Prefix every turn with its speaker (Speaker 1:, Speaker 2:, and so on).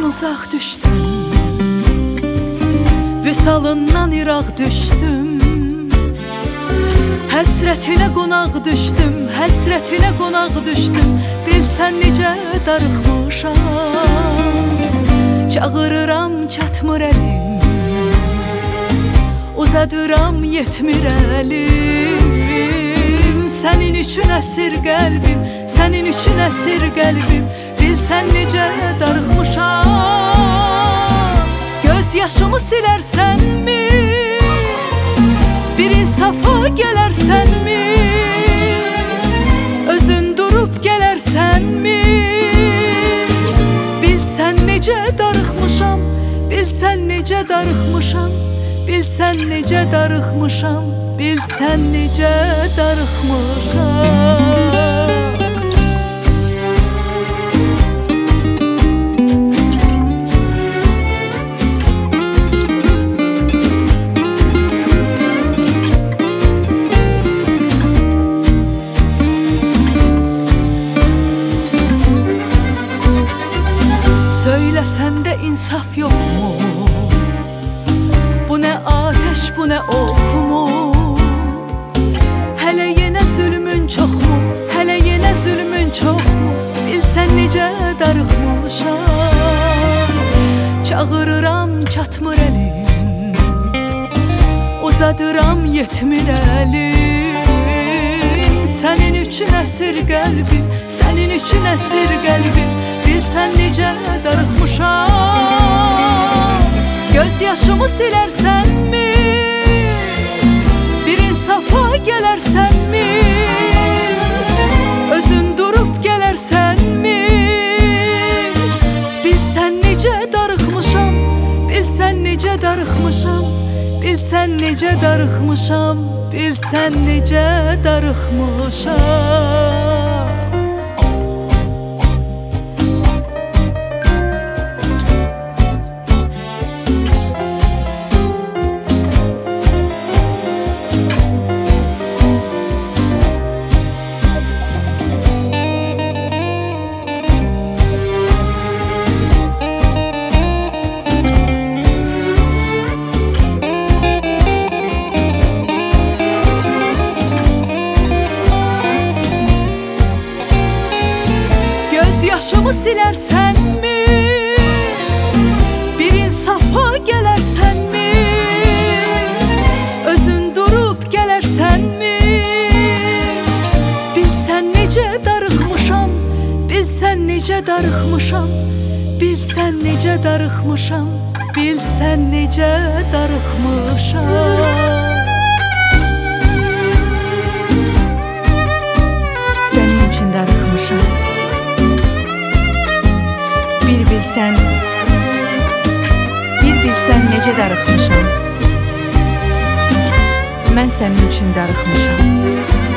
Speaker 1: uzaq düşdüm, vüsalından iraq düşdüm. Həsrətinə qonaq düşdüm, həsrətinə qonaq düşdüm. Bilsən necə darıxmışam, çağırıram çatmır əlim, uzadıram yetmir əlim. Sənin üçün əsir qəlbim, sənin üçün əsir qəlbim. Bilsən necə darıxmışam, göz yaşımı silərsənmi? Bir insafa gələrsənmi? Özün durub gələrsənmi? Bilsən necə darıxmışam, bilsən necə darıxmışam. Bilsən necə darıxmışam, bilsən necə darıxmışam. Söyləsən də insaf yoxmu? Bu nə ateş, bu nə oxmu? Hələ yenə zülmün çoxmu? Hələ yenə zülmün çoxmu? Bilsən necə darıxmışam, çağırıram çatmır əlim, uzadıram yetmir əlim. Sənin üçün əsir qəlbim, sənin üçün əsir qəlbim. Bilsən necə darıxmışam, göz yaşımı silərsənmi? Bir insafa gələrsənmi? Özün durub gələrsənmi? Bilsən necə darıxmışam, bilsən necə darıxmışam. Bilsən necə darıxmışam, bilsən necə darıxmışam. Yaşımı silərsənmi? Bir insafa gələrsənmi? Özün durub gələrsənmi? Bilsən necə darıxmışam, bilsən necə darıxmışam. Bilsən necə darıxmışam, bilsən necə darıxmışam. Sənin üçün darıxmışam. Bir bilsən necə darıxmışam. Mən sənin üçün darıxmışam.